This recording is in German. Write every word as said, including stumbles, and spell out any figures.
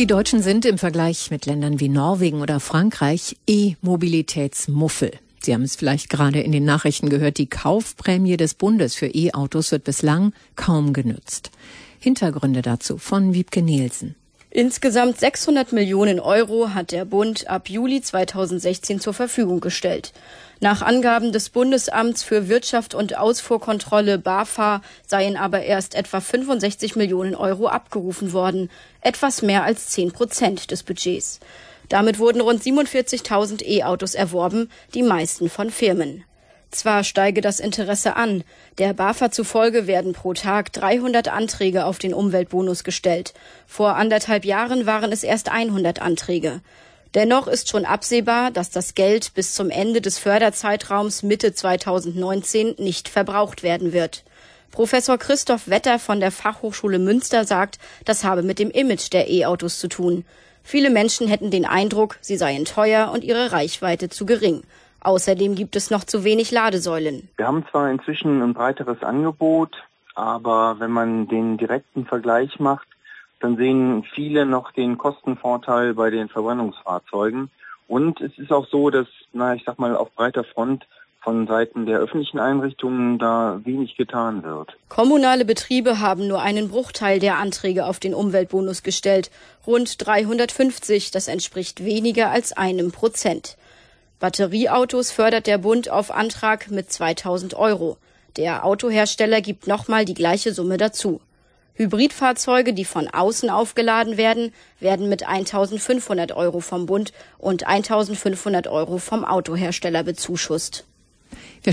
Die Deutschen sind im Vergleich mit Ländern wie Norwegen oder Frankreich E-Mobilitätsmuffel. Sie haben es vielleicht gerade in den Nachrichten gehört, die Kaufprämie des Bundes für E-Autos wird bislang kaum genutzt. Hintergründe dazu von Wiebke Nielsen. Insgesamt sechshundert Millionen Euro hat der Bund ab Juli zweitausendsechzehn zur Verfügung gestellt. Nach Angaben des Bundesamts für Wirtschaft und Ausfuhrkontrolle BAFA seien aber erst etwa fünfundsechzig Millionen Euro abgerufen worden, etwas mehr als zehn Prozent des Budgets. Damit wurden rund siebenundvierzigtausend E-Autos erworben, die meisten von Firmen. Zwar steige das Interesse an, der BAFA zufolge werden pro Tag dreihundert Anträge auf den Umweltbonus gestellt. Vor anderthalb Jahren waren es erst hundert Anträge. Dennoch ist schon absehbar, dass das Geld bis zum Ende des Förderzeitraums Mitte zweitausendneunzehn nicht verbraucht werden wird. Professor Christoph Wetter von der Fachhochschule Münster sagt, das habe mit dem Image der E-Autos zu tun. Viele Menschen hätten den Eindruck, sie seien teuer und ihre Reichweite zu gering. Außerdem gibt es noch zu wenig Ladesäulen. Wir haben zwar inzwischen ein breiteres Angebot, aber wenn man den direkten Vergleich macht, dann sehen viele noch den Kostenvorteil bei den Verbrennungsfahrzeugen. Und es ist auch so, dass, na, ich sag mal, auf breiter Front von Seiten der öffentlichen Einrichtungen da wenig getan wird. Kommunale Betriebe haben nur einen Bruchteil der Anträge auf den Umweltbonus gestellt. Rund dreihundertfünfzig, das entspricht weniger als einem Prozent. Batterieautos fördert der Bund auf Antrag mit zweitausend Euro. Der Autohersteller gibt nochmal die gleiche Summe dazu. Hybridfahrzeuge, die von außen aufgeladen werden, werden mit eintausendfünfhundert Euro vom Bund und eintausendfünfhundert Euro vom Autohersteller bezuschusst.